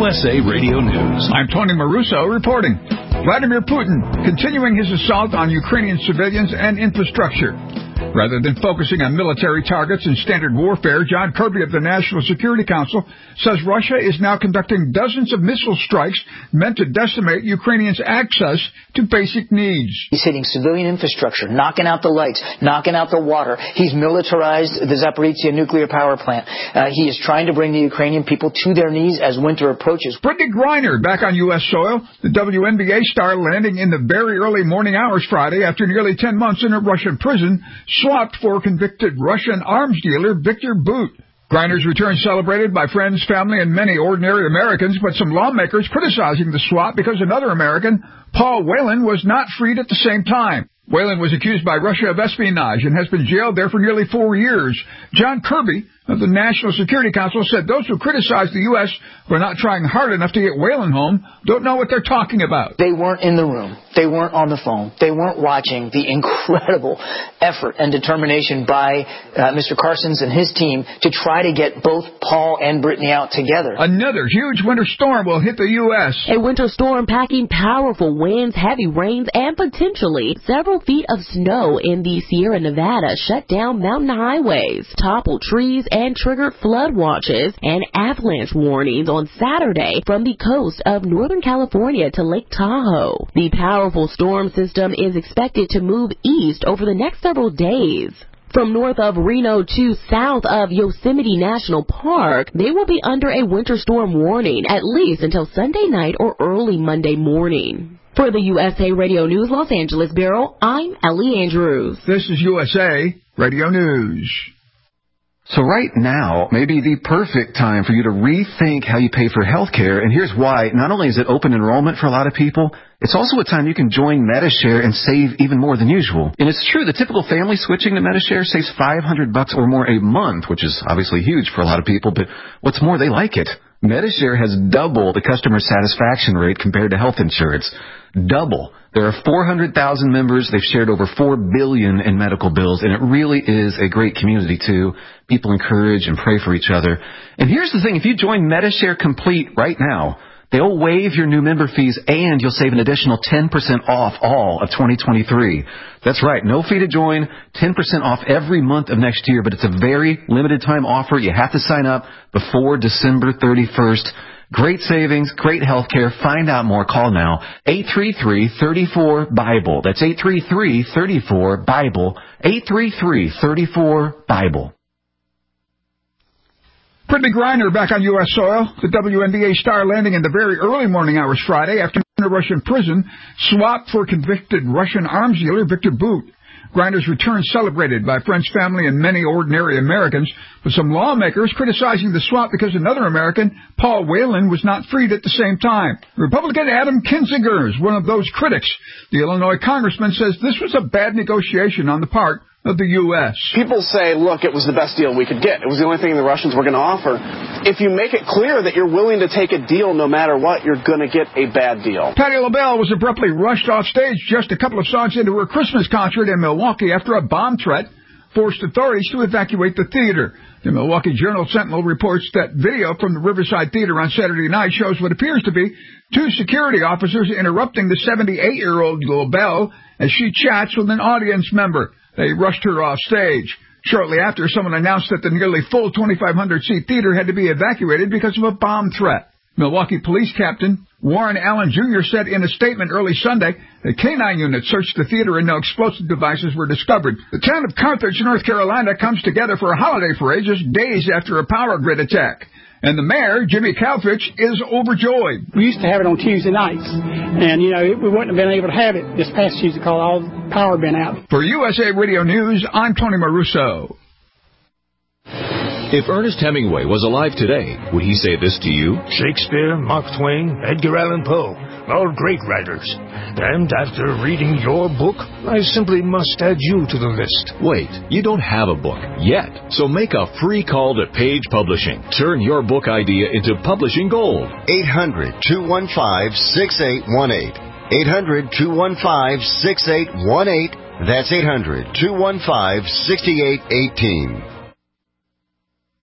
USA Radio News. I'm Tony Maruso reporting. Vladimir Putin continuing his assault on Ukrainian civilians and infrastructure. Rather than focusing on military targets and standard warfare, John Kirby of the National Security Council says Russia is now conducting dozens of missile strikes meant to decimate Ukrainians' access to basic needs. He's hitting civilian infrastructure, knocking out the lights, knocking out the water. He's militarized the Zaporizhzhia nuclear power plant. He is trying to bring the Ukrainian people to their knees as winter approaches. Brittany Griner back on U.S. soil. The WNBA star landing in the very early morning hours Friday after nearly 10 months in a Russian prison, swapped for convicted Russian arms dealer Viktor Bout. Griner's return celebrated by friends, family, and many ordinary Americans, but some lawmakers criticizing the swap because another American, Paul Whelan, was not freed at the same time. Whelan was accused by Russia of espionage and has been jailed there for nearly 4 years. John Kirby of the National Security Council said those who criticize the U.S. for not trying hard enough to get Whelan home don't know what they're talking about. They weren't in the room. They weren't on the phone. They weren't watching the incredible effort and determination by Mr. Carsons and his team to try to get both Paul and Brittany out together. Another huge winter storm will hit the U.S. A winter storm packing powerful winds, heavy rains, and potentially several feet of snow in the Sierra Nevada shut down mountain highways, toppled trees, and triggered flood watches and avalanche warnings on Saturday from the coast of Northern California to Lake Tahoe. The powerful storm system is expected to move east over the next several days. From north of Reno to south of Yosemite National Park, they will be under a winter storm warning at least until Sunday night or early Monday morning. For the USA Radio News Los Angeles Bureau, I'm Ellie Andrews. This is USA Radio News. So right now may be the perfect time for you to rethink how you pay for health care, and here's why. Not only is it open enrollment for a lot of people, it's also a time you can join Medi-Share and save even more than usual. And it's true, the typical family switching to Medi-Share saves $500 or more a month, which is obviously huge for a lot of people, but what's more, they like it. Medi-Share has double the customer satisfaction rate compared to health insurance. Double. There are 400,000 members. They've shared over $4 billion in medical bills, and it really is a great community, too. People encourage and pray for each other. And here's the thing. If you join Medi-Share Complete right now, they'll waive your new member fees, and you'll save an additional 10% off all of 2023. That's right. No fee to join, 10% off every month of next year, but it's a very limited time offer. You have to sign up before December 31st. Great savings, great health care. Find out more. Call now. 833-34-BIBLE. That's 833-34-BIBLE. 833-34-BIBLE. Brittany Griner back on U.S. soil. The WNBA star landing in the very early morning hours Friday after a Russian prison swapped for convicted Russian arms dealer Viktor Bout. Griner's return celebrated by friends, family, and many ordinary Americans, with some lawmakers criticizing the swap because another American, Paul Whelan, was not freed at the same time. Republican Adam Kinzinger is one of those critics. The Illinois congressman says this was a bad negotiation on the part of the U.S. People say, look, it was the best deal we could get. It was the only thing the Russians were going to offer. If you make it clear that you're willing to take a deal no matter what, you're going to get a bad deal. Patti LaBelle was abruptly rushed off stage just a couple of songs into her Christmas concert in Milwaukee after a bomb threat forced authorities to evacuate the theater. The Milwaukee Journal-Sentinel reports that video from the Riverside Theater on Saturday night shows what appears to be two security officers interrupting the 78-year-old LaBelle as she chats with an audience member. They rushed her off stage. Shortly after, someone announced that the nearly full 2,500-seat theater had to be evacuated because of a bomb threat. Milwaukee Police Captain Warren Allen Jr. said in a statement early Sunday that K-9 units searched the theater and no explosive devices were discovered. The town of Carthage, North Carolina, comes together for a holiday parade just days after a power grid attack. And the mayor, Jimmy Calfich, is overjoyed. We used to have it on Tuesday nights. And, we wouldn't have been able to have it this past Tuesday because all the power had been out. For USA Radio News, I'm Tony Maruso. If Ernest Hemingway was alive today, would he say this to you? Shakespeare, Mark Twain, Edgar Allan Poe, all great writers. And after reading your book, I simply must add you to the list. Wait, you don't have a book yet. So make a free call to Page Publishing. Turn your book idea into publishing gold. 800-215-6818. 800-215-6818. That's 800-215-6818.